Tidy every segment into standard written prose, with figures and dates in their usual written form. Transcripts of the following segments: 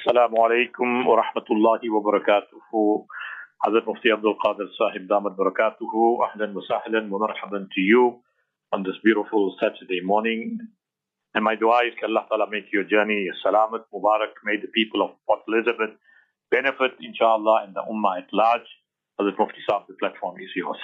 Assalamu alaikum wa rahmatullahi wa barakatuhu. Hazrat Mufti Abdul Qadir Sahib Damat Barakatuhu. Ahlan wa sahlan wa marhaban to you on this beautiful Saturday morning. And my dua is that Allah Ta'ala make your journey salamat, mubarak. May the people of Port Elizabeth benefit, inshallah, and the ummah at large. Hazrat Mufti Sahib, the platform is yours.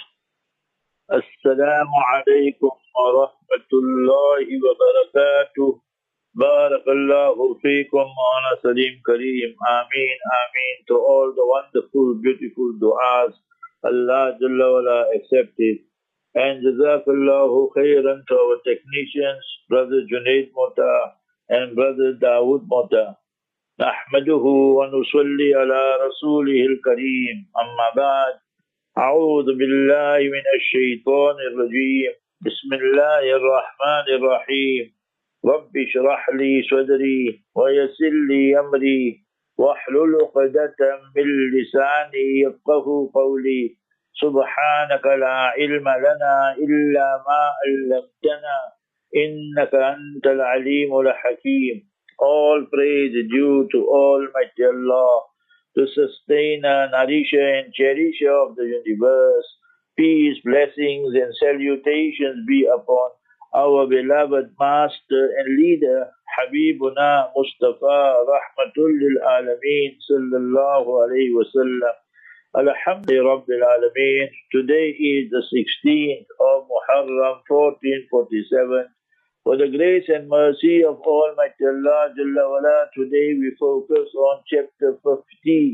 Assalamu alaikum wa rahmatullahi wa barakatuh. Barakallahu feekum ana Salim Kareem. Ameen, ameen to all the wonderful, beautiful du'as. Allah Jalla wala accepted. And Jazakallahu khairan to our technicians, Brother Junaid Mota and Brother Dawood Mota. Nahmaduhu wa nusalli ala rasulihil Kareem. Amma ba'd. أعوذ بالله من الشيطان الرجيم. بسم الله الرحمن الرحيم. رب اشرح لي صدري ويسر لي أمري واحلل عقدة من لساني يفقهوا قولي. سبحانك لا علم لنا إلا ما علمتنا إنك أنت العليم الحكيم. All praise due to Almighty Allah, the sustainer, nourisher and cherisher of the universe. Peace, blessings and salutations be upon our beloved master and leader, Habibuna Mustafa Rahmatul lil Alameen Sallallahu Alaihi Wasallam. Alhamdulillah Rabbil Alameen. Today is the 16th of Muharram 1447. For the grace and mercy of Almighty Allah Jalla wala, today we focus on chapter 50,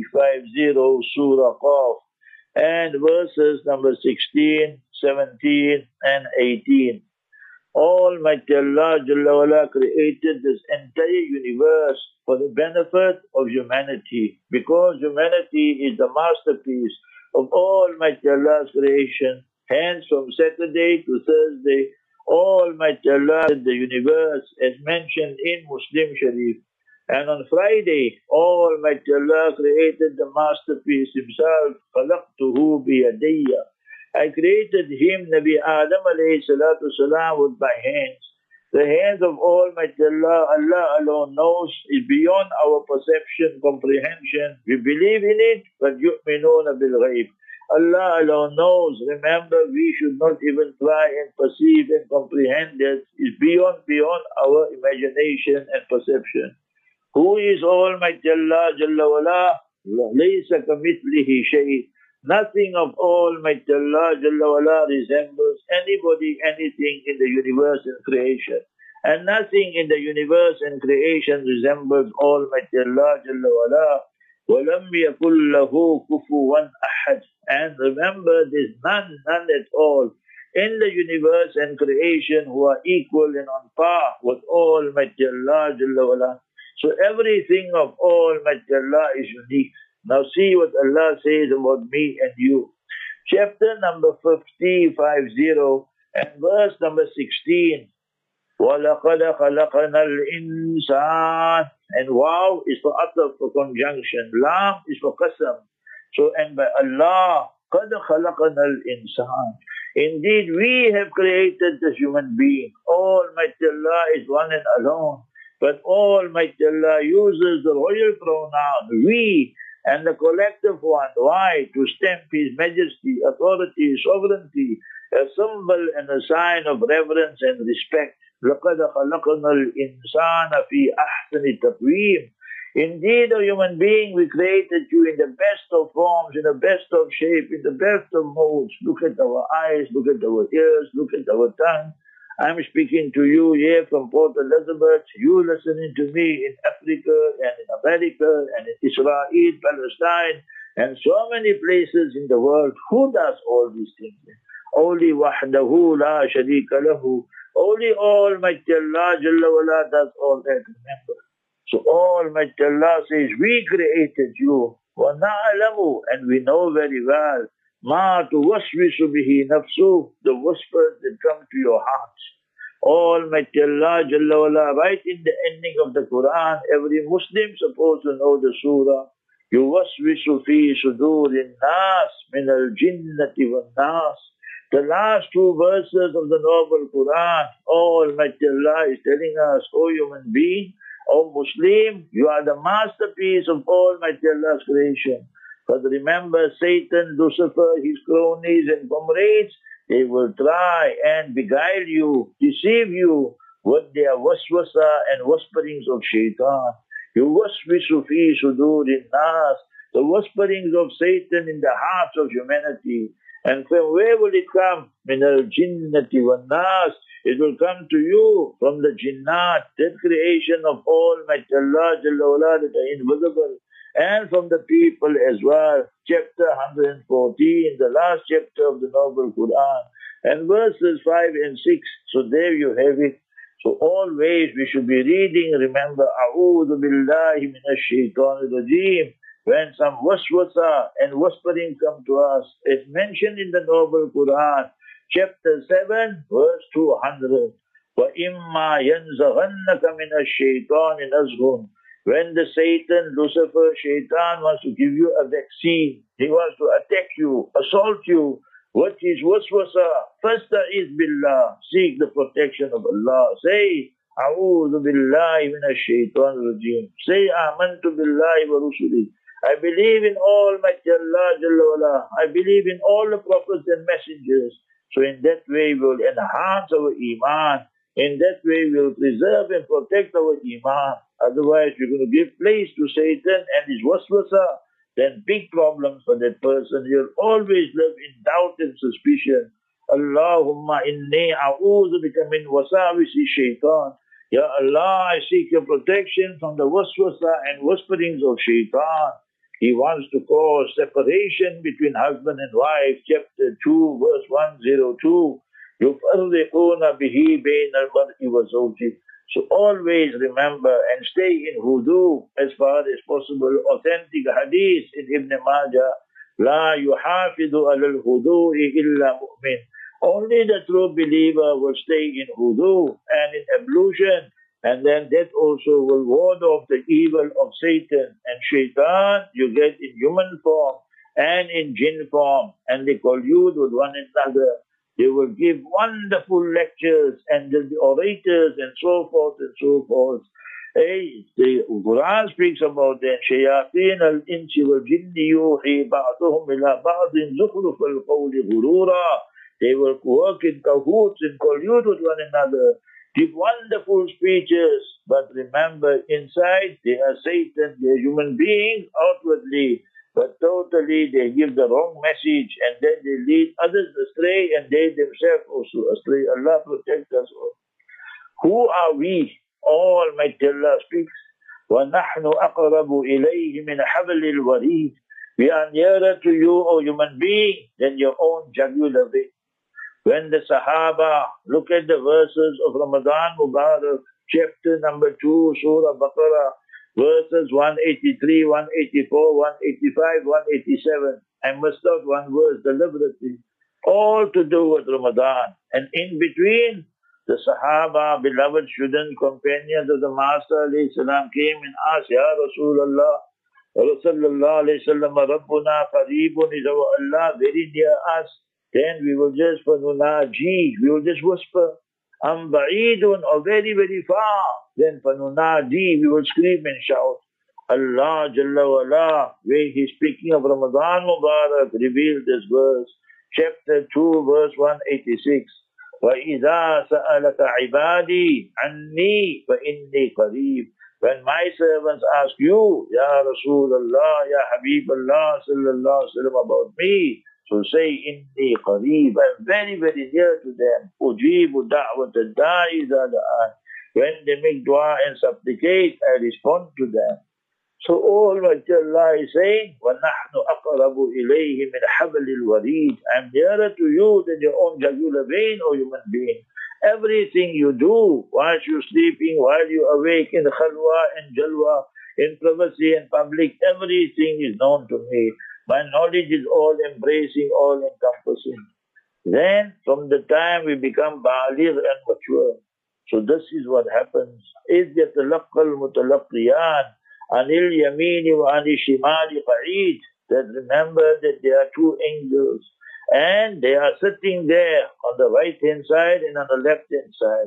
Surah Qaf, and verses number 16, 17 and 18. Almighty Allah Jalla wala created this entire universe for the benefit of humanity, because humanity is the masterpiece of Almighty Allah's creation. Hence, from Saturday to Thursday, Almighty Allah in the universe as mentioned in Muslim Sharif. And on Friday, Almighty Allah created the masterpiece himself. خَلَقْتُهُ بِيَدَيَّ. I created him, Nabi Adam alayhi salatu salam, with my hands. The hands of Almighty Allah, Allah alone knows, is beyond our perception, comprehension. We believe in it, but yu'minuna bil-ghayb. Allah alone knows. Remember, we should not even try and perceive and comprehend it. It's beyond our imagination and perception. Who is Almighty Allah Jalla wala? Laysa kamithlihi shay'. Nothing of Almighty Allah Jalla wala resembles anybody, anything in the universe and creation. And nothing in the universe and creation resembles Almighty Allah Jalla wala. وَلَمْ يَكُنْ لَهُ كُفُوًا أَحَدٌ. And remember, there's none at all in the universe and creation who are equal and on par with Almighty Allah Jalla wala. So everything of Almighty Allah is unique. Now see what Allah says about me and you. Chapter number 50, and verse number 16. وَلَقَدْ خَلَقْنَا الْإِنسَانَ. And wow is for ataf, for conjunction. Lam is for qasam. So, and by Allah, قَدْ خَلَقْنَا الْإِنسَانَ. Indeed, we have created the human being. Almighty Allah is one and alone. But Almighty Allah uses the royal pronoun, we, and the collective one. Why? To stamp His majesty, authority, sovereignty, a symbol and a sign of reverence and respect. لَقَدْ خَلَقْنَا الْإِنسَانَ فِي أَحْسَنِ تَقْوِيمٍ. Indeed, O human being, we created you in the best of forms, in the best of shape, in the best of modes. Look at our eyes, look at our ears, look at our tongue. I'm speaking to you here from Port Elizabeth. You listening to me in Africa and in America and in Israel, Palestine, and so many places in the world. Who does all these things? Only wahdahu la sharika lahu. Only Almighty Allah Jalla wala does all that. Remember. So Almighty Allah says, we created you. وَنَعْلَمُ. And we know very well. مَا تُوَسْوِسُ بِهِ نَفْسُهُ. The whispers that come to your heart. Almighty Allah Jalla wala, right in the ending of the Quran, every Muslim supposed to know the surah. يُوَسْوِسُ فِي صُدُورِ النَّاسِ مِنَ الْجِنَّةِ وَالنَّاسِ. The last two verses of the noble Quran, Almighty Allah is telling us, O human being, O Muslim, you are the masterpiece of Almighty Allah's creation. But remember, Satan, Lucifer, his cronies and comrades, they will try and beguile you, deceive you with their waswasa and whisperings of shaitan. Yuwaswisu fi sudurin nas, the whisperings of Satan in the hearts of humanity. And from where will it come? Min al-jinnati wan nas. It will come to you from the jinnat, that creation of Almighty Allah Jalla wala, that are invisible, and from the people as well. Chapter 114, the last chapter of the Noble Quran, and verses 5 and 6. So there you have it. So always we should be reading, remember, A'udhu billahi minash shaitanir rajeem. When some waswasa and whispering come to us, as mentioned in the Noble Quran, chapter 7, verse 200. وَإِمَّا يَنْزَغَنَّكَ مِنَ الشَّيْطَانِ نَزْغٌ. When the Satan, Lucifer, Shaitan wants to give you a vaccine, he wants to attack you, assault you, what is waswasa? Fasta'iz billah. Seek the protection of Allah. Say, A'udhu billahi minash shaitanir rajeem. Say, Amantu billahi wa rusuli. I believe in Almighty Allah Jalla wala. I believe in all the prophets and messengers. So in that way we will enhance our iman. In that way we will preserve and protect our iman. Otherwise we're going to give place to Satan and his waswasa. Then big problems for that person. He'll always live in doubt and suspicion. Allahumma inni a'udhu bika min wasawisi shaitan. Ya Allah, I seek your protection from the waswasa and whisperings of shaitan. He wants to cause separation between husband and wife. Chapter 2, verse 102. يُفَرِّقُونَ بِهِ بَيْنَ الْمَرْءِ وَزَوْجِهِ. So always remember and stay in hudu as far as possible. Authentic hadith in Ibn Majah. La yuhafidu alal hudu'i illa mu'min. Only the true believer will stay in hudu and in ablution. And then that also will ward off the evil of Satan. And shaitan you get in human form and in jinn form. And they collude with one another. They will give wonderful lectures and they'll be orators and so forth and so forth. Hey, the Quran speaks about that. Shayateen al-insi wal-jinni yuhi ba'duhum ila ba'din zukhruf al-qawli ghurura. They will work in cahoots and collude with one another, give wonderful speeches, but remember, inside they are Satan, they are human beings outwardly, but totally they give the wrong message and then they lead others astray and they themselves also astray. Allah protect us all. Who are we? Almighty Allah speaks, وَنَحْنُ أَقْرَبُ إِلَيْهِ مِنْ حَبْلِ الْوَرِيدِ. We are nearer to you, O human being, than your own jugular vein. When the Sahaba look at the verses of Ramadan Mubarak, chapter number 2, Surah Baqarah, verses 183, 184, 185, 187. I missed out one verse deliberately. All to do with Ramadan. And in between, the Sahaba, beloved student, companions of the Master ﷺ came and asked, Ya Rasulullah, Rasulullah ﷺ, Rabbuna qareebun, is our Allah very near us? Then we will just, fanunaji, we will just whisper, ba'idun, or very, very far. Then fanunaji, we will scream and shout. Allah Jalla wala, where He's speaking of Ramadan Mubarak, revealed this verse, chapter 2, verse 186. وَإِذَا سَأَلَكَ عِبَادِي عَنِّي فَإِنِّي قَرِيبٌ. When my servants ask you, Ya Rasulullah, Ya Habibullah, sallallahu alaihi wasallam, about me, so say, Inni qareeb, I'm very, very near to them. Ujibu da'wat ad-da'i idha da'an. When they make dua and supplicate, I respond to them. So Almighty Allah is saying, وَنَحْنُ أَقْرَبُ إِلَيْهِ مِنْ حَبْلِ الْوَرِيدِ. I'm nearer to you than your own jugular vein, O human being. Everything you do, while you're sleeping, while you're awake, in khalwa and jalwa, in privacy and public, everything is known to me. My knowledge is all embracing, all encompassing. Then, from the time we become baligh and mature, so this is what happens. إِذْ يَتَلَقَّى الْمُتَلَقِّيَانِ Anil Yamini wa Anil Shimali Qa'id. That remember that there are two angels and they are sitting there on the right hand side and on the left hand side.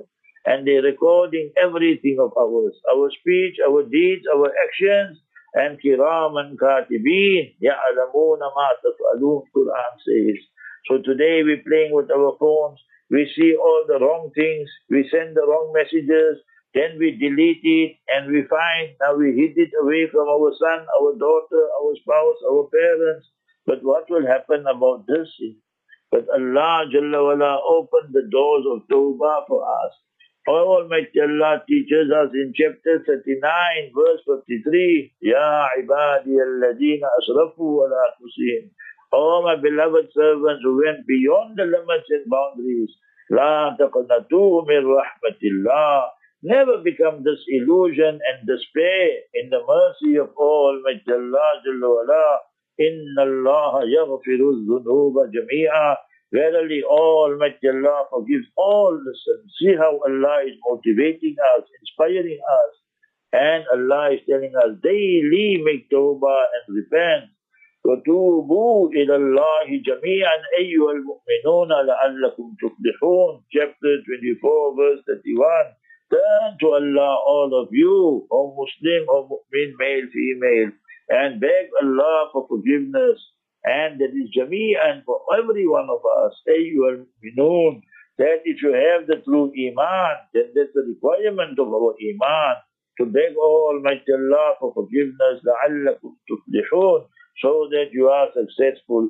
and they're recording everything of ours, our speech, our deeds, our actions, and kiraman katibin, ya'lamuna ma taf'alun, Quran says. So today we're playing with our phones, we see all the wrong things, we send the wrong messages, then we delete it, and we find now we hid it away from our son, our daughter, our spouse, our parents. But what will happen about this? But Allah Jalla wala opened the doors of Tawbah for us. Almighty Allah teaches us in chapter 39, verse 53, Ya ibadi alladhina asrafu ala anfusihim. Oh my beloved servants who went beyond the limits and boundaries, La taqnatu min rahmatillah. Never become disillusioned and despair in the mercy of Almighty Allah Jalla wala. Inna Allah yaghfiru dhunuba jami'a. Verily, Almighty Allah forgives all the sins. See how Allah is motivating us, inspiring us. And Allah is telling us daily make tawbah and repent. وَتُوبُوا إِلَى اللَّهِ جَمِيعًا أَيُّهَا الْمُؤْمِنُونَ لَعَلَّكُمْ تُفْلِحُونَ Chapter 24, verse 31. Turn to Allah, all of you, O Muslim, O Mu'min, male, female, and beg Allah for forgiveness. And that is Jami'an for every one of us. Ayyuhal mu'minun, that if you have the true Iman, then that's the requirement of our Iman, to beg Almighty Allah for forgiveness, لَعَلَّكُمْ تُفْلِحُونَ, so that you are successful.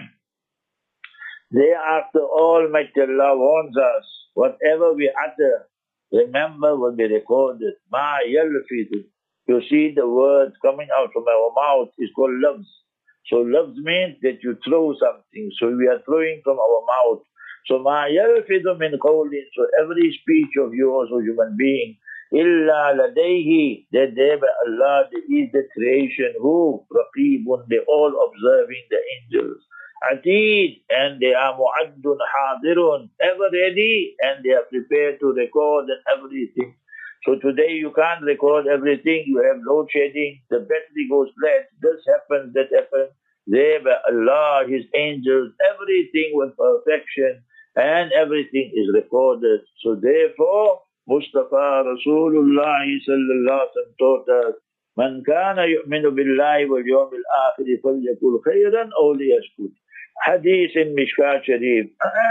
Thereafter, Almighty Allah warns us, whatever we utter, remember will be recorded. Ma yalfidu. You see the words coming out from our mouth is called loves. So loves means that you throw something. So we are throwing from our mouth. So ma yalfidu min qawlin. So every speech of yours, O human being, illa ladayhi, that there by Allah there is the creation who raqibun, they all observing the angels. Atid, and they are mu'addun hadirun, ever ready, and they are prepared to record and everything. So today you can't record everything, you have load shedding, the battery goes flat, this happens, that happens. There by Allah, His angels, everything with perfection, and everything is recorded. So therefore, Mustafa Rasulullah sallallahu alaihi wasallam taught us, Man kana yu'minu billahi wal yawmil akhir falyakul khayran aw liyashkut. Hadith in Mishkat Sharif.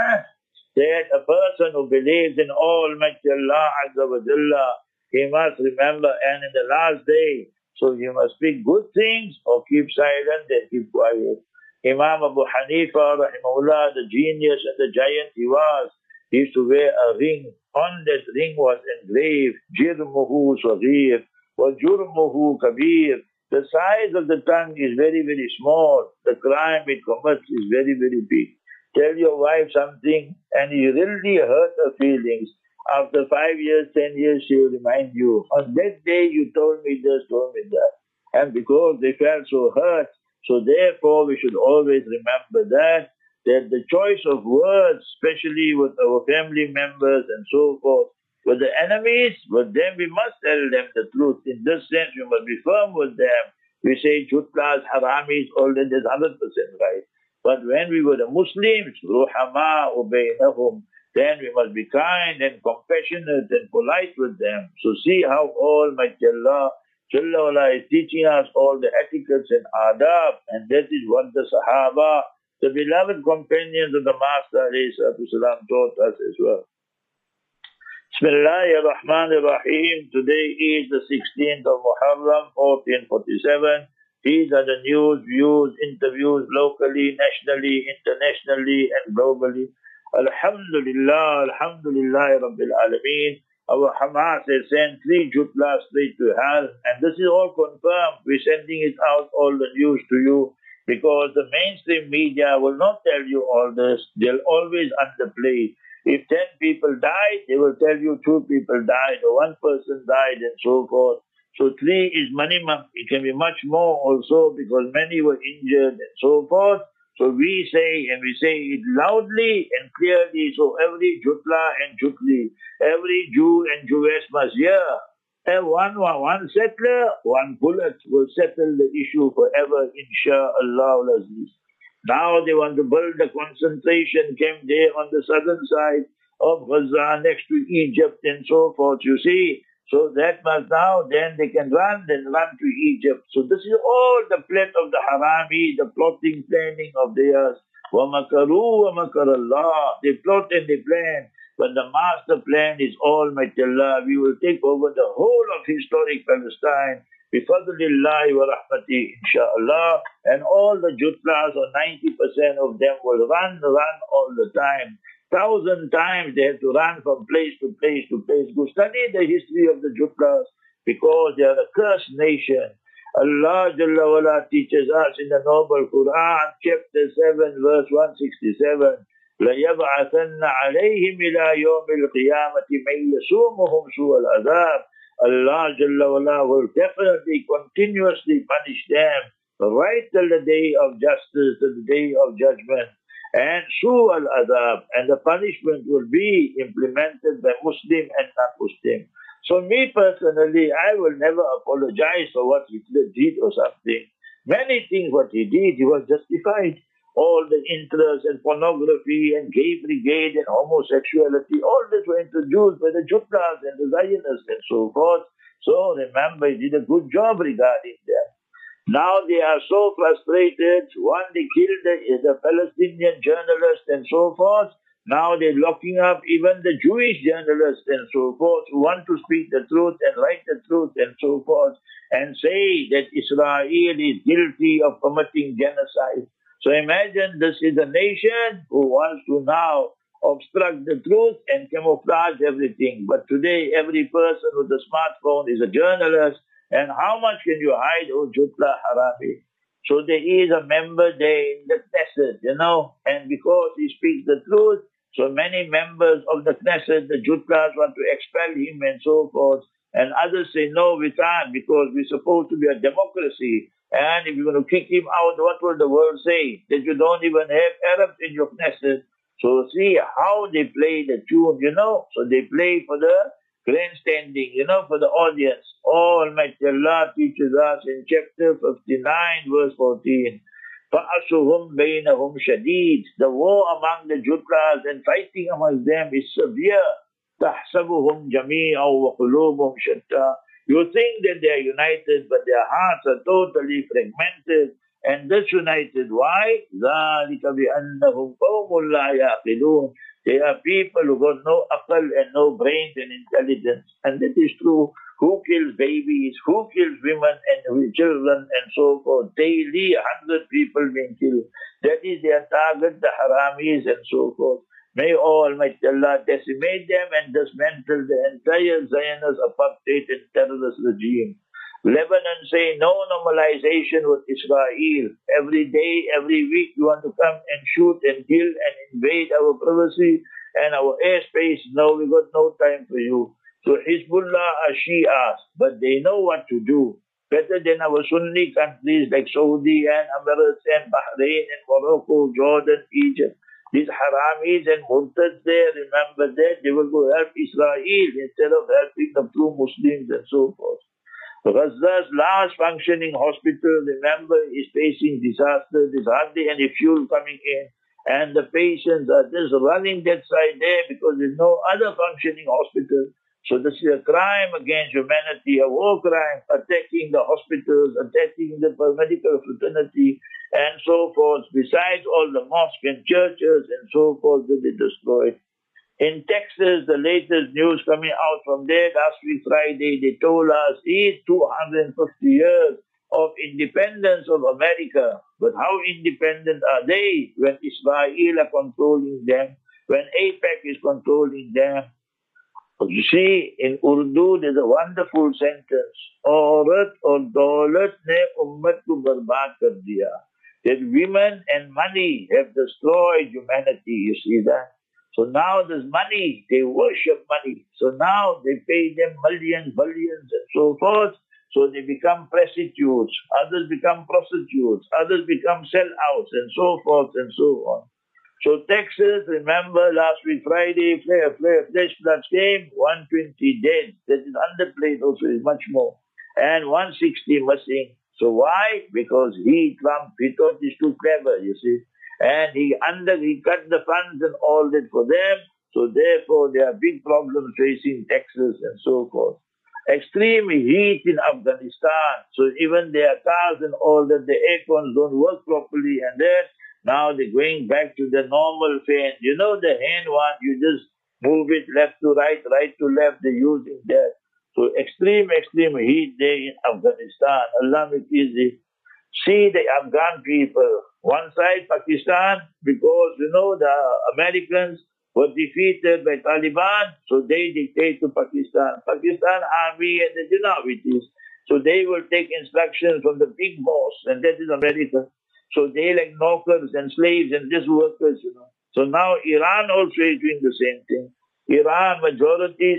That a person who believes in Almighty Allah Azza wa Jalla, he must remember, and in the last day, so you must speak good things or keep silent and keep quiet. Imam Abu Hanifa, rahimahullah, the genius and the giant he used to wear a ring. On that ring was engraved, Jirmuhu Saghir, wa Jurmuhu Kabir. The size of the tongue is very, very small. The crime it commits is very, very big. Tell your wife something and you really hurt her feelings. After 5 years, 10 years, she will remind you, on that day you told me this, told me that. And because they felt so hurt, so therefore we should always remember that the choice of words, especially with our family members and so forth, with the enemies, with them we must tell them the truth. In this sense, we must be firm with them. We say chutlas, haramis, all that is 100% right. But when we were the Muslims, ruhama ubaynahum, then we must be kind and compassionate and polite with them. So see how Almighty Allah Jalla wala is teaching us all the etiquettes and adab, and that is what the Sahaba, the beloved companions of the Master alayhi salatu salam, taught us as well. Bismillahir Rahmanir Rahim. Today is the 16th of Muharram, 1447. These are the news, views, interviews locally, nationally, internationally, and globally. Alhamdulillah, Alhamdulillah Rabbil Alameen. Our Hamas has sent 3 jutlas straight to hell, and this is all confirmed. We're sending it out, all the news to you, because the mainstream media will not tell you all this. They'll always underplay. If 10 people died, they will tell you 2 people died, or 1 person died, and so forth. So 3 is minimum. It can be much more also, because many were injured, and so forth. So we say, and we say it loudly and clearly, so every Jutla and Jutli, every Jew and Jewess must hear. And one settler, 1 bullet will settle the issue forever, insha'Allah al-Aziz. Now they want to build a concentration camp there on the southern side, of Gaza next to Egypt and so forth, you see. So that must now, then they can run to Egypt. So this is all the plot of the Harami, the plotting, planning of theirs. وَمَكَرُوا وَمَكَرَ اللَّهِ. They plot and they plan. But the master plan is Almighty Allah. We will take over the whole of historic Palestine. Bifadlillahi wa rahmati, inshallah. And all the jutlas, or 90% of them, will run all the time. 1,000 times they have to run from place to place to place. Go study the history of the jutlas, because they are a cursed nation. Allah Jalla wala teaches us in the noble Quran, chapter 7, verse 167. لَيَبْعَثَنَّ عَلَيْهِمْ إِلَى يَوْمِ الْقِيَامَةِ مَنْ يَسُومُهُمْ سُوءَ الْعَذَابِ. Allah Jalla wala will definitely continuously punish them right till the day of justice, till the day of judgment. And su al-adab, and the punishment will be implemented by Muslim and non-Muslim. So me personally, I will never apologize for what Hitler did or something. Many things what he did, he was justified. All the interest and pornography and gay brigade and homosexuality, all this were introduced by the Jutlas and the Zionists and so forth. So remember, he did a good job regarding them. Now they are so frustrated. One, they killed the Palestinian journalist and so forth. Now they're locking up even the Jewish journalists and so forth who want to speak the truth and write the truth and so forth and say that Israel is guilty of committing genocide. So imagine this is a nation who wants to now obstruct the truth and camouflage everything. But today every person with a smartphone is a journalist. And how much can you hide, oh Jutla Harami? So there is a member there in the Knesset, and because he speaks the truth, so many members of the Knesset, the Jutlas, want to expel him and so forth. And others say, no, we can't, because we're supposed to be a democracy. And if you're going to kick him out, what will the world say? That you don't even have Arabs in your Knesset. So see how they play the tune, So they play for the grandstanding, for the audience. Almighty Allah teaches us in chapter 59, verse 14. فَأَسُهُمْ بَيْنَهُمْ شَدِيد. The war among the Jutlas and fighting among them is severe. تَحْسَبُهُمْ جَمِيعًا وَقُلُوبُهُمْ شَتَّى. You think that they are united, but their hearts are totally fragmented and disunited. Why? ذَلِكَ بِأَنَّهُمْ قَوْمٌ لَا يَعْقِلُونَ. They are people who got no akal and no brains and intelligence. And that is true. Who kills babies? Who kills women and children and so forth? Daily, 100 people being killed. That is their target, the Haramis and so forth. May Almighty Allah decimate them and dismantle the entire Zionist apartheid and terrorist regime. Lebanon say no normalization with Israel. Every day, every week you want to come and shoot and kill and invade our privacy and our airspace. No, we got no time for you. So Hezbollah are Shias, but they know what to do. Better than our Sunni countries like Saudi and Emirates and Bahrain and Morocco, Jordan, Egypt. These Haramis and Murtads there, remember that, they will go help Israel instead of helping the true Muslims and so forth. Gaza's last functioning hospital, remember, is facing disaster. There's hardly any fuel coming in. And the patients are just running that side there because there's no other functioning hospital. So this is a crime against humanity, a war crime, attacking the hospitals, attacking the medical fraternity, and so forth. Besides all the mosques and churches and so forth that they destroyed. In Texas, the latest news coming out from there last week Friday, they told us it's 250 years of independence of America. But how independent are they when Israel are controlling them, when AIPAC is controlling them? You see, in Urdu, there's a wonderful sentence. Aurat aur daulat ne ummat ko barbaad kar diya. That women and money have destroyed humanity. You see that? So now there's money. They worship money. So now they pay them millions, billions, and so forth. So they become prostitutes. Others become prostitutes. Others become sellouts, and so forth and so on. So Texas, remember last week Friday, flash floods came, 120 dead. That is underplayed also is much more. And 160 missing. So why? Because Trump, he thought he's too clever, you see. And he cut the funds and all that for them. So therefore, there are big problems facing Texas and so forth. Extreme heat in Afghanistan. So even their cars and all that, the air cons don't work properly, and then now they're going back to the normal fan. You know the hand one, you just move it left to right, right to left. They're using that. So extreme heat there in Afghanistan. Allah make easy. See the Afghan people. One side Pakistan, because you know the Americans were defeated by Taliban, so they dictate to Pakistan. Pakistan army, and you know how it is. So they will take instructions from the big boss, and that is America. So they like knockers and slaves and just workers, you know. So now Iran also is doing the same thing. Iran, majority,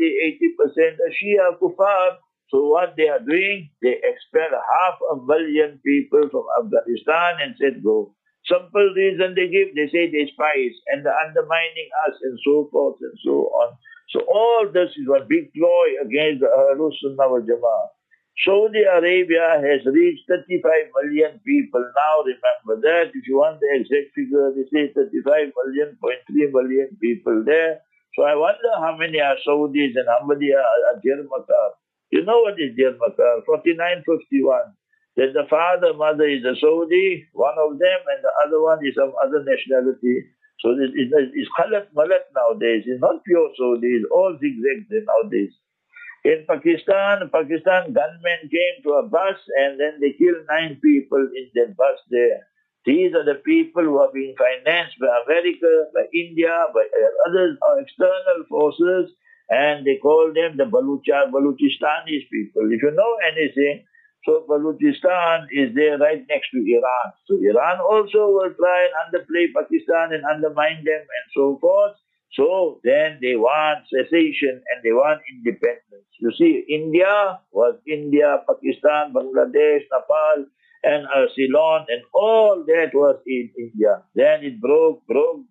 70-80% are Shia Kufar. So what they are doing, they expel 500,000 people from Afghanistan and said go. Simple reason they give, they say they spies and they're undermining us and so forth and so on. So all this is one big ploy against the Ahlus Sunnah wal Jama'ah. Saudi Arabia has reached 35 million people. Now remember that. If you want the exact figure, they say 35 million, 0.3 million people there. So I wonder how many are Saudis and how many are Jermakar. You know what is Jermakar? 4951. Then the father, mother is a Saudi, one of them, and the other one is some other nationality. So it's Khalat Malat nowadays. It's not pure Saudi. It's all zigzags nowadays. In Pakistan, gunmen came to a bus and then they killed 9 people in that bus there. These are the people who are being financed by America, by India, by other external forces, and they call them the Baluchistanis people. If you know anything, so Baluchistan is there right next to Iran. So Iran also will try and underplay Pakistan and undermine them and so forth. So then they want cessation and they want independence. You see, India was India, Pakistan, Bangladesh, Nepal, and Ceylon, and all that was in India. Then it broke,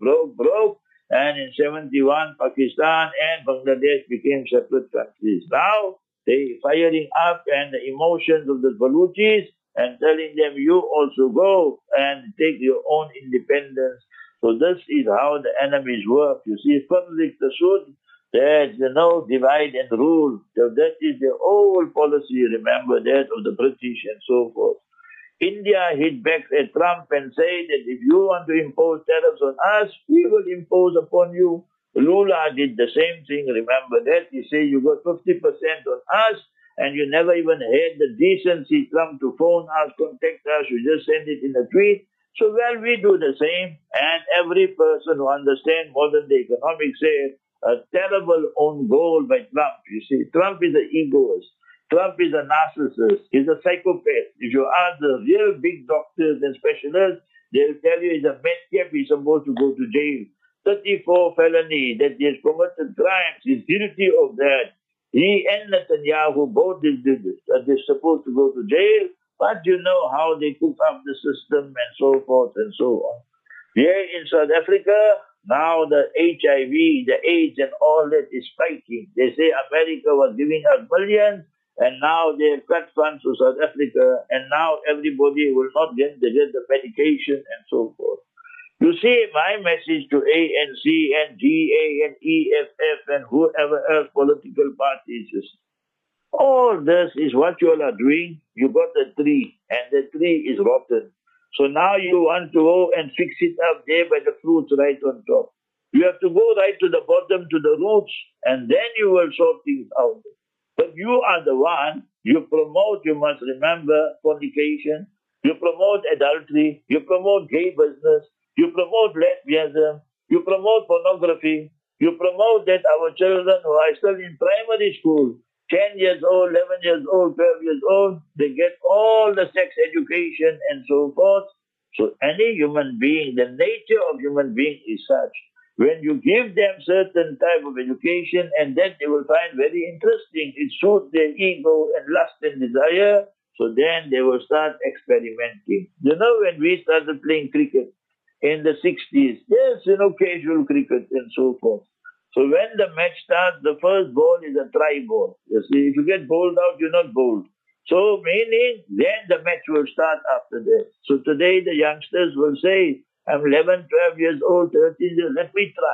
and in 71, Pakistan and Bangladesh became separate countries. Now, they firing up and the emotions of the Baluchis and telling them, you also go and take your own independence. So this is how the enemies work. You see, Farzik Tasud, there's divide and rule. So that is the old policy, remember that, of the British and so forth. India hit back at Trump and said that if you want to impose tariffs on us, we will impose upon you. Lula did the same thing, remember that. He said you got 50% on us and you never even had the decency, Trump, to phone us, contact us, you just send it in a tweet. So, well, we do the same, and every person who understands modern day economics says a terrible own goal by Trump. You see, Trump is an egoist. Trump is a narcissist. He's a psychopath. If you ask the real big doctors and specialists, they'll tell you he's a madcap. He's supposed to go to jail. 34 felony that he has committed crimes. He's guilty of that. He and Netanyahu both did this. That they're supposed to go to jail. But you know how they cook up the system and so forth and so on. Here in South Africa, now the HIV, the AIDS and all that is spiking. They say America was giving us millions and now they have cut funds to South Africa and now everybody will not get the medication and so forth. You see, my message to ANC and GA and EFF and whoever else political parties is, all this is what you all are doing. You got the tree, and the tree is rotten. So now you want to go and fix it up there by the fruits right on top. You have to go right to the bottom, to the roots, and then you will sort things out. But you are the one, you promote, you must remember, fornication, you promote adultery, you promote gay business, you promote lesbianism, you promote pornography, you promote that our children who are still in primary school, 10 years old, 11 years old, 12 years old, they get all the sex education and so forth. So any human being, the nature of human being is such. When you give them certain type of education and then they will find very interesting, it suits their ego and lust and desire, so then they will start experimenting. You know, when we started playing cricket in the 60s, yes, casual cricket and so forth. So when the match starts, the first ball is a try ball. You see, if you get bowled out, you're not bowled. So meaning, then the match will start after that. So today the youngsters will say, I'm 11, 12 years old, 13 years, let me try.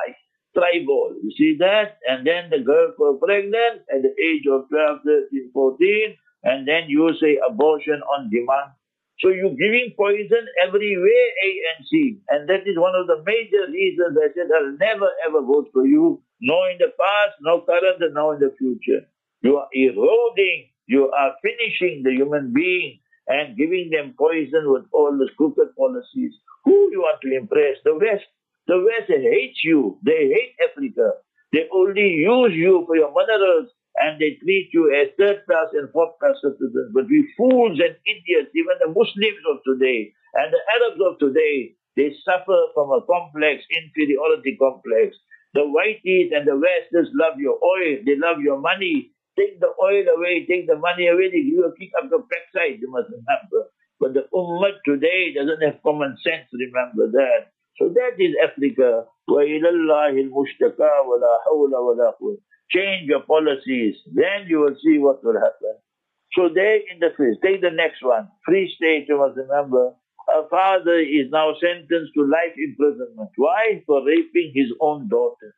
tribal. You see that? And then the girl got pregnant at the age of 12, 13, 14, and then you say abortion on demand. So you're giving poison every way, A and C. And that is one of the major reasons I said I'll never ever vote for you, no in the past, no current, and no in the future. You are eroding, you are finishing the human being and giving them poison with all the crooked policies. Who you want to impress? The West. The West hates you. They hate Africa. They only use you for your minerals and they treat you as third class and fourth class citizens. But we fools and idiots, even the Muslims of today and the Arabs of today, they suffer from a complex, inferiority complex. The whiteys and the Westers love your oil, they love your money. Take the oil away, take the money away, they give you a kick up the backside, you must remember. But the Ummah today doesn't have common sense, remember that. So that is Africa. وَإِلَى اللَّهِ الْمُشْتَكَى وَلَا حَوْلَ وَلَا قُوَّةَ. Change your policies, then you will see what will happen. So they in the face. Take the next one. Free State, you must remember. A father is now sentenced to life imprisonment. Why? For raping his own daughter.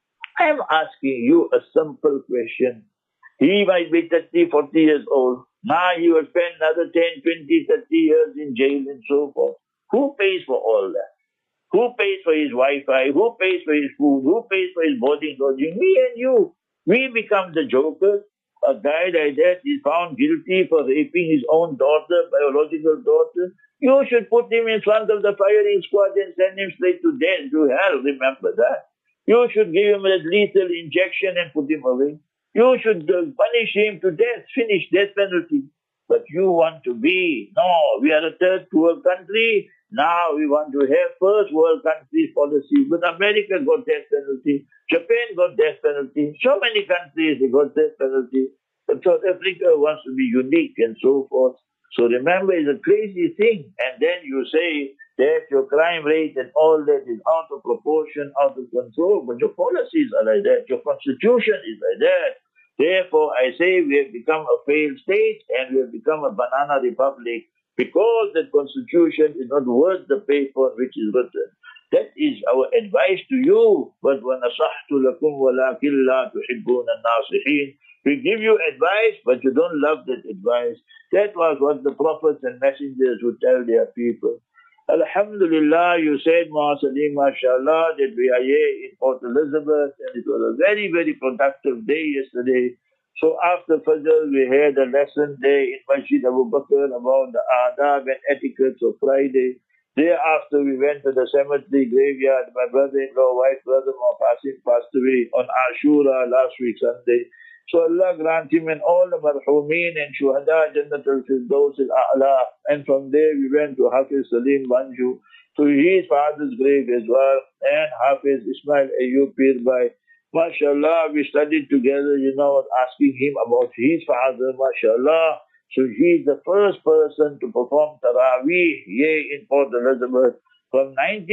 I am asking you a simple question. He might be 30, 40 years old. Now he will spend another 10, 20, 30 years in jail and so forth. Who pays for all that? Who pays for his Wi-Fi? Who pays for his food? Who pays for his boarding lodging? Me and you. We become the jokers. A guy like that is found guilty for raping his own daughter, biological daughter. You should put him in front of the firing squad and send him straight to death, to hell. Remember that. You should give him a lethal injection and put him away. You should punish him to death, finish death penalty. But you want to be, no, we are a third world country. Now we want to have first world countries policy. But America got death penalty. Japan got death penalty. So many countries they got death penalty. But South Africa wants to be unique and so forth. So remember, it's a crazy thing. And then you say that your crime rate and all that is out of proportion, out of control. But your policies are like that. Your constitution is like that. Therefore, I say we have become a failed state and we have become a banana republic because the constitution is not worth the paper on which is written. That is our advice to you. But وَنَصَحْتُ لَكُمْ وَلَكِنْ لَا تُحِبُّونَ النَّاصِحِينَ. We give you advice, but you don't love that advice. That was what the prophets and messengers would tell their people. Alhamdulillah, you said, Salim, mashallah, that we are here in Port Elizabeth, and it was a very, very productive day yesterday. So after Fajr, we had a lesson there in Masjid Abu Bakr about the adab and etiquettes of Friday. Thereafter, we went to the cemetery graveyard. My brother-in-law, wife, brother-in-law, passed away on Ashura last week, Sunday. So Allah grant him and all the marhumeen and shuhada Jannatul Firdaus al-A'la. And from there we went to Hafiz Salim Banju, to his father's grave as well, and Hafiz Ismail Ayyub Pirbhai. MashaAllah, we studied together, asking him about his father, MashaAllah. So he's the first person to perform Taraweeh here in Port Elizabeth. From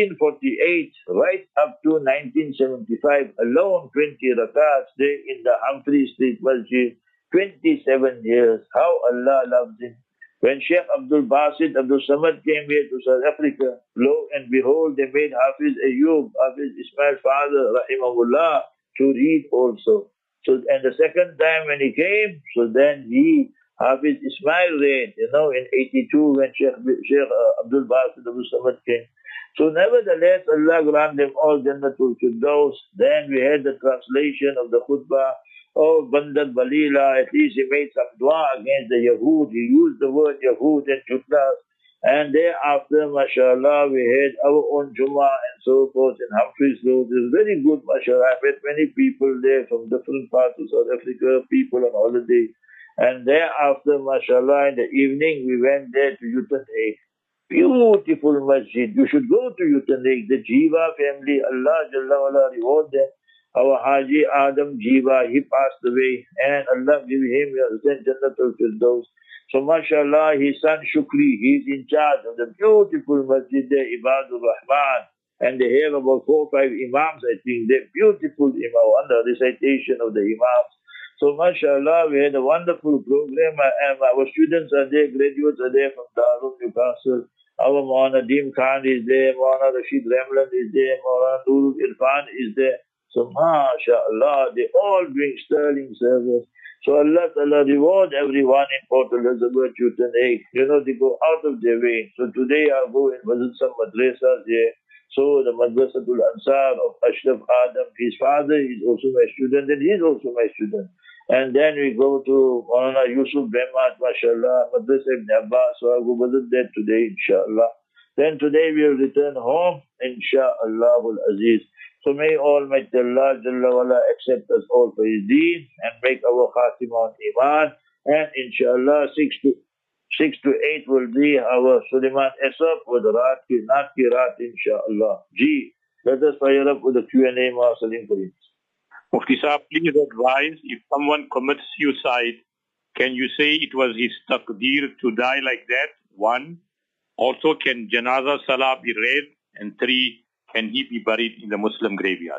1948 right up to 1975, alone 20 rakats there in the Humphrey Street Masjid, 27 years. How Allah loves him. When Sheikh Abdul Basit Abdul Samad came here to South Africa, lo and behold, they made Hafiz Ayyub, Hafiz Ismail's father, rahimahullah, to read also. So, and the second time when he came, so then Hafiz Ismail read, in 82 when Sheikh Abdul Basit Abdul Samad came. So nevertheless, Allah grant them all Jannatul Firdaus. Then we had the translation of the khutbah of Bandat Balila. At least he made some dua against the Yahud. He used the word Yahud and Jutlas. And thereafter, mashallah, we had our own Jummah and so forth in Humphreys Road. It was very good, mashallah. I met many people there from different parts of South Africa, people on holiday. And thereafter, mashallah, in the evening, we went there to Uitenhage. Beautiful masjid. You should go to Uitenhage. The Jiva family, Allah Jalla wala reward them. Our Haji Adam Jiva, he passed away, and Allah give him Jannatul Firdaus. So mashallah, his son Shukri, he's in charge of the beautiful masjid there, Ibadur Rahman. And they have about 4 or 5 imams, I think. They're beautiful imam, on the recitation of the imams. So mashallah, we had a wonderful program, and our students are there, graduates are there from Darul Newcastle. Our Maulana Nadeem Khan is there, Maulana Rashid Ramlan is there, Maulana Nurul Irfan is there. So mashallah, they all doing sterling service. So Allah Ta'ala reward everyone in Port Elizabeth, Newton 8. You know, they go out of their way. So today I'll go and visit some madrasas there. So the Madrasatul Ansar of Ashraf Adam, his father is also my student and he's also my student. And then we go to Maulana Yusuf Behmat, mashallah, Madrasa Ibn Abbas. So I'll go visit that today, inshallah. Then today we will return home, inshallah Aziz. So may Almighty Allah Jalla wala accept us all for His deen and make our khatima on Iman. And inshallah 6 to 8 will be our Suleiman Esab with Raat ki Naat ki Raat, inshallah. Ji, let us fire up with the Q&A, Ma Salim Kareem. Mufti Sahib, please advise, if someone commits suicide, can you say it was his taqdeer to die like that? 1. Also, can Janaza Salah be read? And 3, can he be buried in the Muslim graveyard?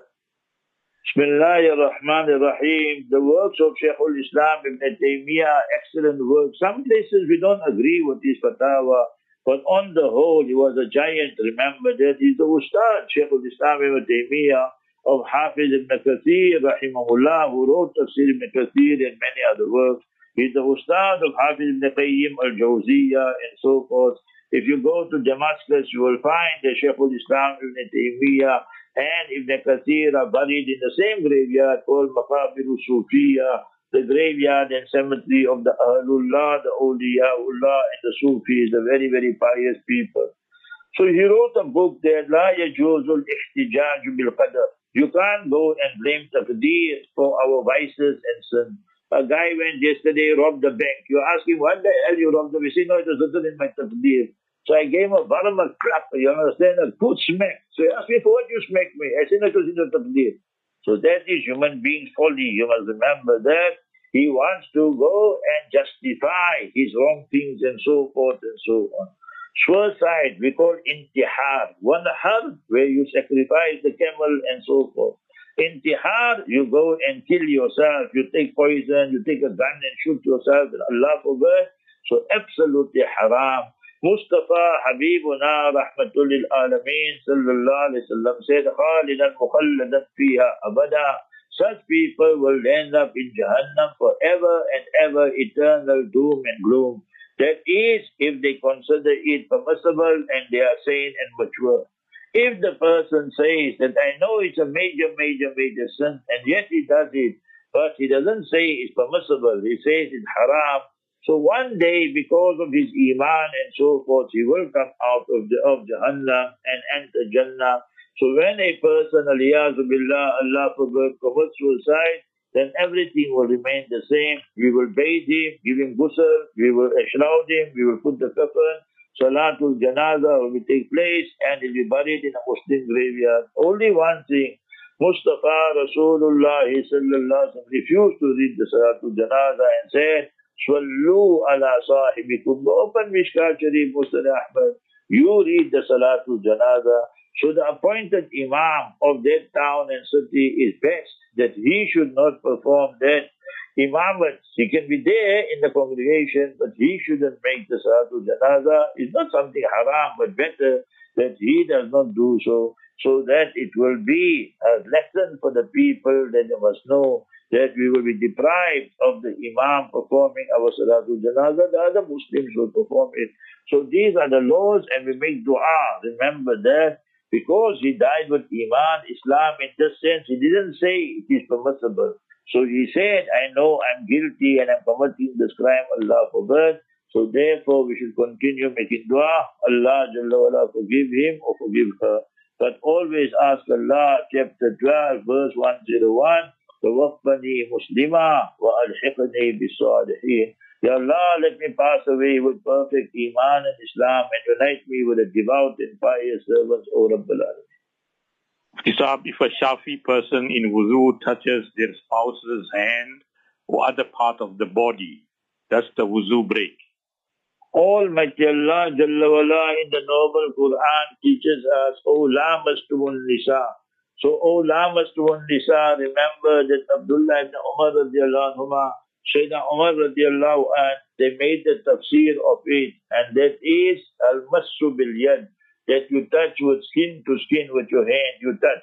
Bismillahir Rahmanir Rahim. The works of Shaykh al-Islam Ibn Taymiyyah, excellent works. Some places we don't agree with his fatwa, but on the whole, he was a giant. Remember that he's the Ustad, Shaykh al-Islam Ibn Taymiyyah, of Hafiz Ibn Kathir, rahimahullah, who wrote Tafsir Ibn Kathir and many other works. He's the Ustad of Hafiz Ibn Qayyim al-Jawziyah and so forth. If you go to Damascus, you will find that Shaykh al-Islam Ibn Taymiyyah and Ibn Kathir are buried in the same graveyard called Maqabir Sufiya, the graveyard and cemetery of the Ahlullah, the Awliyaullah, and the Sufis, the very, very pious people. So he wrote a book there, La Yajuzul Ihtijaj bil Qadar. You can't go and blame Taqdeer for our vices and sins. A guy went yesterday, robbed the bank. You ask him, what the hell you robbed the bank? He said, no, it was written in my Taqdeer. So I gave him a crap, you understand, a good smack. So he asked me, for what you smacked me? I said, it was in the Taqdeer. So that is human being's folly. You must remember that. He wants to go and justify his wrong things and so forth and so on. Suicide, we call intihar. One har, where you sacrifice the camel and so forth. Intihar, you go and kill yourself. You take poison, you take a gun and shoot yourself. Allah forbid. So absolutely haram. Mustafa Habibuna Rahmatul lil Alameen sallallahu alayhi wa sallam said, Khalidan mukhalladan fiha abada. Such people will end up in Jahannam forever and ever, eternal doom and gloom. That is, if they consider it permissible and they are sane and mature. If the person says that I know it's a major sin and yet he does it, but he doesn't say it's permissible, he says it's haram. So one day, because of his iman and so forth, he will come out of Jahannam and enter Jannah. So when a person, aliyazu billah, Allah forbid, commits suicide, then everything will remain the same. We will bathe him, give him ghusl, we will shroud him, we will put the kafan, Salatul Janaza will take place, and he'll be buried in a Muslim graveyard. Only one thing, Mustafa Rasulullah sallallahu refused to read the Salatul Janaza and said, Swallu ala sahibikum. Open Mishkat Sharif, Muslim Ahmad. You read the Salatul Janaza. So the appointed Imam of that town and city is best that he should not perform that Imamat. He can be there in the congregation, but he shouldn't make the Salatul Janaza. It's not something haram, but better that he does not do so, so that it will be a lesson for the people that they must know that we will be deprived of the Imam performing our Salatul Janaza. The other Muslims will perform it. So these are the laws, and we make dua. Remember that. Because he died with Iman, Islam, in this sense, he didn't say it is permissible. So he said, I know I'm guilty and I'm committing this crime, Allah forbid. So therefore we should continue making dua, Allah Jalla wala forgive him or forgive her. But always ask Allah, chapter 12, verse 101, Tawaffani Muslima wa alhiqni bis-salihin. Ya Allah, let me pass away with perfect Iman and Islam and unite me with a devout and pious servants, O Rabbul Alameen. If a Shafi person in wuzu touches their spouse's hand or other part of the body, does the wuzu break? Almighty Allah Jalla wala in the noble Quran teaches us, O lamastumun nisa. So, O lamastumun nisa, remember that Abdullah ibn Umar radiallahu anhuma, Sayyidina Umar radiallahu anh, they made the tafsir of it, and that is al-massu bil-yad, that you touch with skin to skin with your hand, you touch.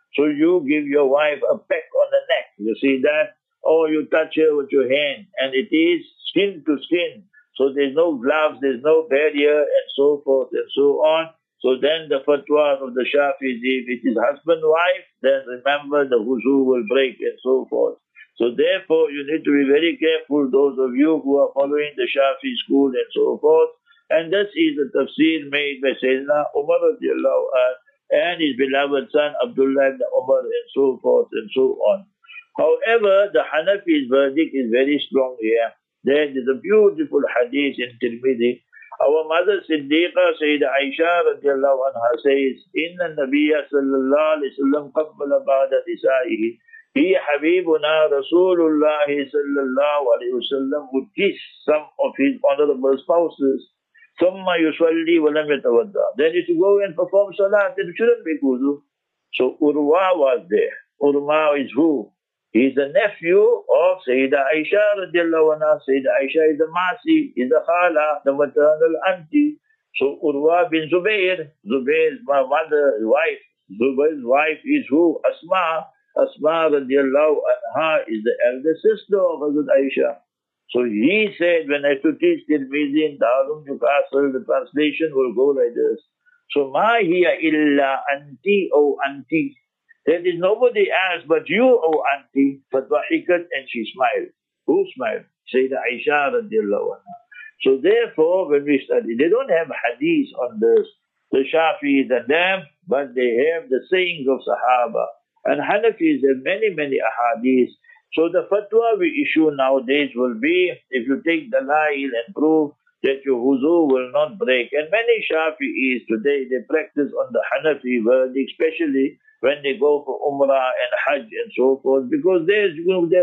So you give your wife a peck on the neck. You see that? Or you touch her with your hand, and it is skin to skin. So there's no gloves, there's no barrier, and so forth and so on. So then the fatwa of the Shafi'is, if it is husband-wife, then remember the wuzu will break and so forth. So therefore, you need to be very careful, those of you who are following the Shafi school and so forth. And this is the tafsir made by Sayyidina Umar radiallahu anh and his beloved son Abdullah ibn Umar and so forth and so on. However, the Hanafi's verdict is very strong here. There is a beautiful hadith in Tirmidhi. Our mother Siddiqa Sayyida Aisha radiallahu anha says, Inna Nabiya sallallahu alayhi wa sallam qabbala ba'da nisaihi. He Habibuna Rasulullah sallallahu alayhi wa sallam would kiss some of his honorable spouses. Thumma yusalli wa lam yatawadda. Then if you go and perform salat, then you shouldn't make wudu. So Urwa was there. Urwa is who? He is the nephew of Sayyida Aisha radiallahu anha. Sayyida Aisha is the Masi, is the Khala, the maternal auntie. So Urwa bin Zubair, Zubair's my mother's wife. Zubair's wife is who? Asma. Asma radiallahu anha is the elder sister of Hazrat Aisha. So he said, when I to teach Tirmidhi in Darul Newcastle, the translation will go like this. So ma hiya illa anti, O auntie. There is nobody else but you, O auntie. Fatwahikat, and she smiled. Who smiled? Sayyida Aisha radiallahu anha. So therefore, when we study, they don't have hadith on this, the Shafi'is and them, but they have the sayings of Sahaba. And Hanafis have many, many ahadith. So the fatwa we issue nowadays will be, if you take dalail and prove that your wuzu will not break. And many Shafi'is today, they practice on the Hanafi verdict, especially when they go for Umrah and Hajj and so forth, because there's,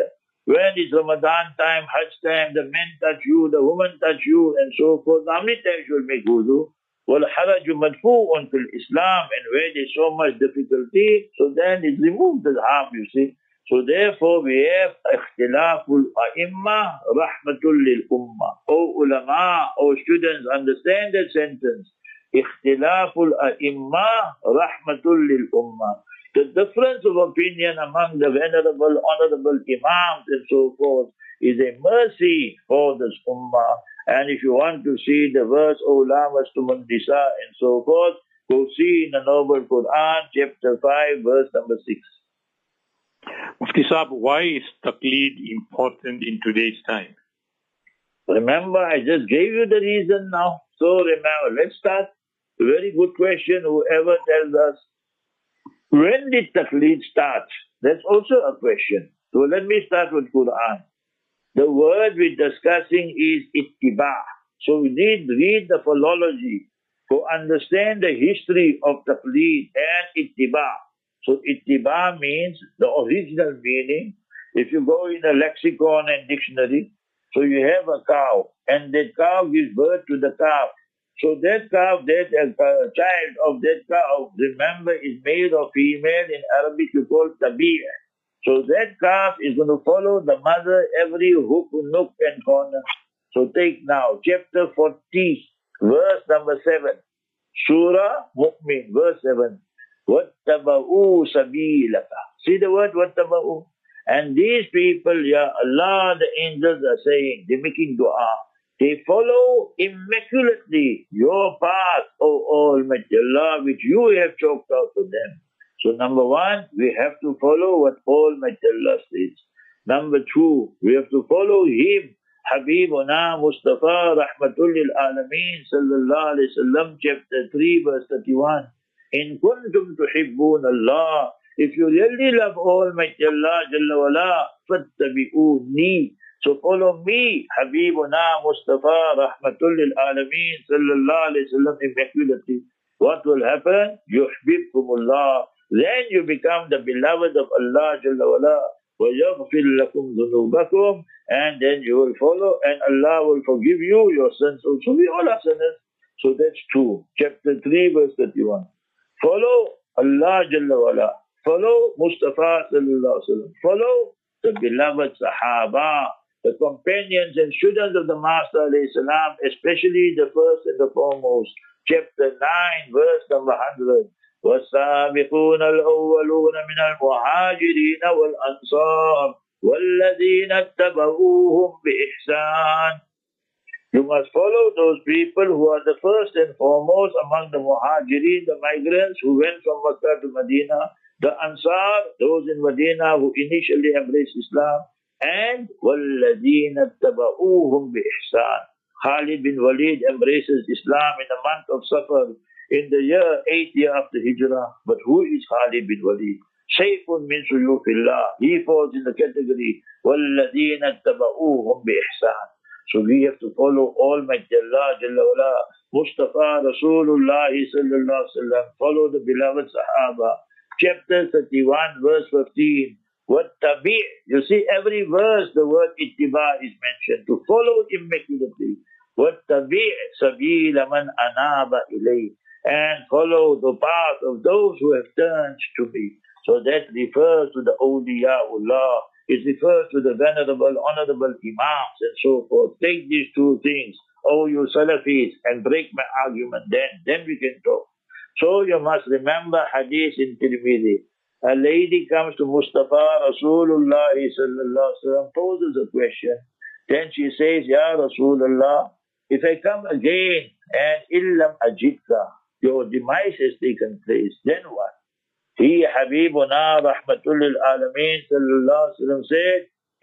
when it's Ramadan time, Hajj time, the men touch you, the women touch you, and so forth. How many times you will make wudu? Well, haraju madfu'un fil Islam, and where there's so much difficulty, so then it removes the harm, you see. So therefore we have ikhtilaful a'imma rahmatul lil ummah. O ulama, O students, understand that sentence. Ikhtilaful a'imma rahmatul lil ummah. The difference of opinion among the venerable, honorable imams and so forth is a mercy for this ummah. And if you want to see the verse, O lamastumun nisa and so forth, go see in the Noble Quran, chapter 5, verse number 6. Mufti Saab, why is taqleed important in today's time? Remember, I just gave you the reason now. So remember, let's start. A very good question, whoever tells us. When did taqleed start? That's also a question. So let me start with Quran. The word we're discussing is ittiba. So we need to read the philology to understand the history of taqleed and ittiba. So ittiba means the original meaning. If you go in a lexicon and dictionary, so you have a cow, and that cow gives birth to the calf. So that calf, that child of that cow, remember, is male or female. In Arabic you call tabi'ah. So that calf is going to follow the mother every hook, nook and corner. So take now, chapter 40, verse number 7. Surah Mu'min, verse 7. وَاتَّبَعُوا سَبِيلَكَ. See the word وَاتَّبَعُوا? And these people, Ya Allah, the angels are saying, they're making dua. They follow immaculately your path, O Almighty Allah, which you have chalked out for them. So number one, we have to follow what Almighty Allah says. Number two, we have to follow Him, Habibuna Mustafa Rahmatul lil Alameen Sallallahu Alaihi Wasallam, chapter 3, verse 31. In kuntum tuhibbun Allah, if you really love Almighty Allah Jalla wala, fattabi'uni. So follow me, Habibuna Mustafa Rahmatul lil Alameen Sallallahu Alaihi Wasallam, immaculately. What will happen? Yuhbibkumullah. Then you become the beloved of Allah Jalla wala. وَيَغْفِرْ لَكُمْ ذُنُوبَكُمْ. And then you will follow, and Allah will forgive you your sins also. We all are sinners. So that's true. Chapter 3, verse 31. Follow Allah Jalla wala. Follow Mustafa Sallallahu Alaihi Wasallam. Follow the beloved Sahaba, the companions and students of the Master Alayhi Salam, especially the first and the foremost. Chapter 9, verse number 100. والسابقون الأولون من المهاجرين والأنصار والذين اتبعوهم بإحسان. You must follow those people who are the first and foremost among the Muhajirin, the migrants who went from Makkah to Medina, the Ansar, those in Medina who initially embraced Islam, and وَالَّذِينَ اتَّبَعُوهُمْ بِإِحْسَانٍ. Khalid bin Walid embraces Islam in the month of Safar in the year 8th year after Hijrah. But who is Khalid bin Walid? Shaykhun min suyufillah. He falls in the category وَالَّذِينَ اتَّبَعُوهُمْ بِإِحْسَانٍ. So we have to follow Almighty Allah Jalla wala, Mustafa Rasulullah sallallahu alaihi wasallam. Follow the beloved Sahaba. Chapter 31, verse 15. Wattabi'. You see, every verse the word ittiba is mentioned. To follow immaculately. Wattabi' sabila man anaba ilay. And follow the path of those who have turned to me. So that refers to the awliyaullah. It refers to the venerable, honorable imams and so forth. Take these two things, you Salafis, and break my argument then we can talk. So you must remember hadith in Tirmidhi. A lady comes to Mustafa Rasulullah sallallahu alaihi wasallam, poses a question. Then she says, Ya Rasulullah, if I come again and illam ajidka, your demise has taken place, then what? He, Habibuna Rahmatul lil Alameen sallallahu alaihi wasallam said,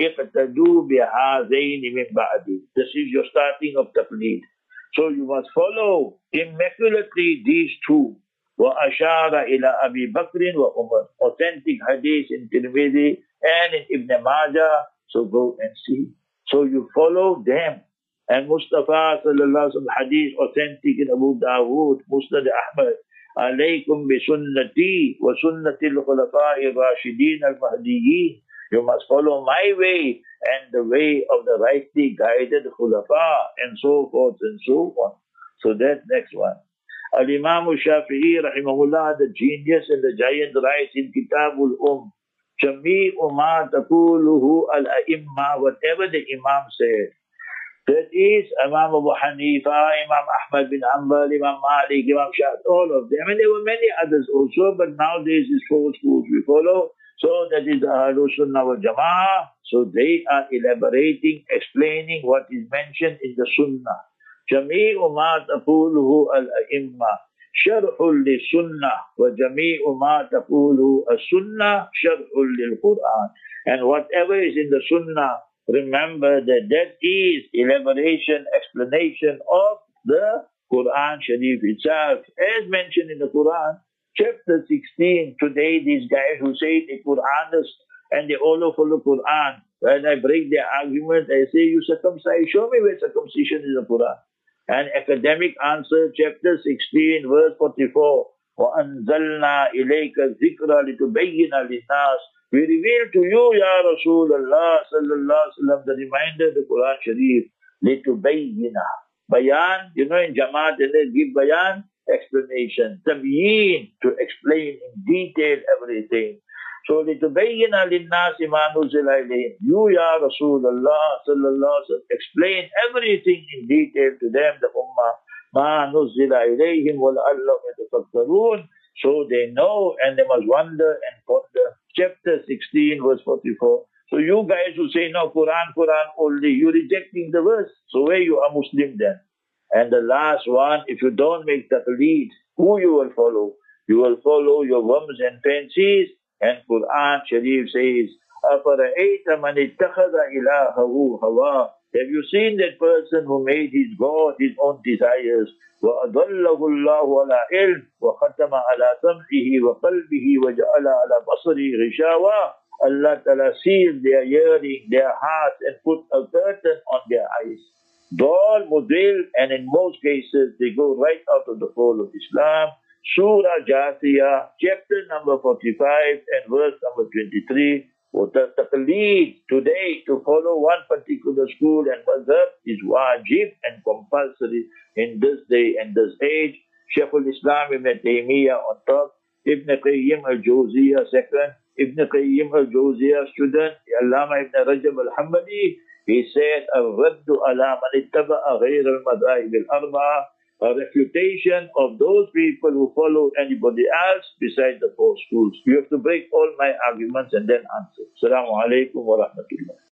Iqtadu bihazayni min ba'di. This is your starting of taqleed. So you must follow immaculately these two. Wa ashara ila Abi Bakr wa Umar. Authentic hadith in Tirmidhi and in Ibn Majah. So go and see. So you follow them. And Mustafa sallallahu alaihi wasallam hadith authentic in Abu Dawood, Musnad Ahmad. Alaykum bi sunnati wa sunnati al-khulafa'i ar-rashidin al-mahdiyyin. You must follow my way and the way of the rightly guided khulafa and so forth and so on. So that next one. Al-Imam Shafi'i rahimahullah, the genius and the giant, writes in Kitabul Jami'u ma taquluhu al-a'imma, whatever the Imam said. That is Imam Abu Hanifa, Imam Ahmad bin Hanbal, Imam Malik, Imam Shafi'i, all of them. And there were many others also, but nowadays it's four schools we follow. So that is Ahlul Sunnah wal Jama'ah. So they are elaborating, explaining what is mentioned in the Sunnah. Jami'u ma taquluhu al-a'imma sharhul li-sunnah wa jami'u ma taquluhu as-sunnah sharhul lil-Qur'an. And whatever is in the Sunnah, remember that is elaboration, explanation of the Quran Sharif itself. As mentioned in the Quran, chapter 16, today these guys who say the Quranists and they all follow Quran, when I break their argument, I say, you circumcise, show me where circumcision is in the Quran. An academic answer, chapter 16, verse 44, وَأَنزَلْنَا إِلَيْكَ الذِّكْرَ لِتُبَيِّنَ لِلنَّاسِ. We reveal to you, Ya Rasulullah sallallahu alaihi wasallam, the reminder of the Quran Sharif, لِتُبَيِّنَ. Bayan, in Jamaat, they give bayan, explanation. Tabyin, to explain in detail everything. So, لِتُبَيِّنَ لِلنَّاسِ مَا نُزِلَ إِلَيْهِمْ. You, Ya Rasulullah sallallahu alaihi wasallam, explain everything in detail to them, the Ummah. مَا نُزِلَ إِلَيْهِمْ وَلَعَلَّهُمْ يَتَفَكَّرُونَ. So they know and they must wonder and ponder. Chapter 16, verse 44. So you guys who say, no, Quran only, you're rejecting the verse. So where you are Muslim then? And the last one, if you don't make taqleed, who you will follow? You will follow your whims and fancies. And Quran Sharif says, أَفَرَأَيْتَ مَنِ اتَّخَذَ إِلَهَهُ هَوَاهُ. Have you seen that person who made his God his own desires? وَأَضَلَّهُ اللَّهُ عَلَىٰ عِلْمٍ وَخَتَمَ عَلَىٰ سَمْعِهِ وَقَلْبِهِ وَجَعَلَ عَلَىٰ بَصَرِهِ غِشَاوَةً. Allah Ta'ala sealed their hearing, their hearts, and put a curtain on their eyes. Dal, Mudil, and in most cases they go right out of the fold of Islam. Surah Jathiyah, chapter number 45 and verse number 23. The taqleed today to follow one particular school and mazhab is wajib and compulsory in this day and this age. Shaykhul Islam Ibn Taymiyyah on top, Ibn Qayyim al-Jawziyah second, Ibn Qayyim al-Jawziyah student, Allama Ibn Rajab al-Hambali, he said, الرد على من اتبع غير المذاهب الأربعة a refutation of those people who follow anybody else besides the four schools. You have to break all my arguments and then answer. Assalamu alaikum wa rahmatullah.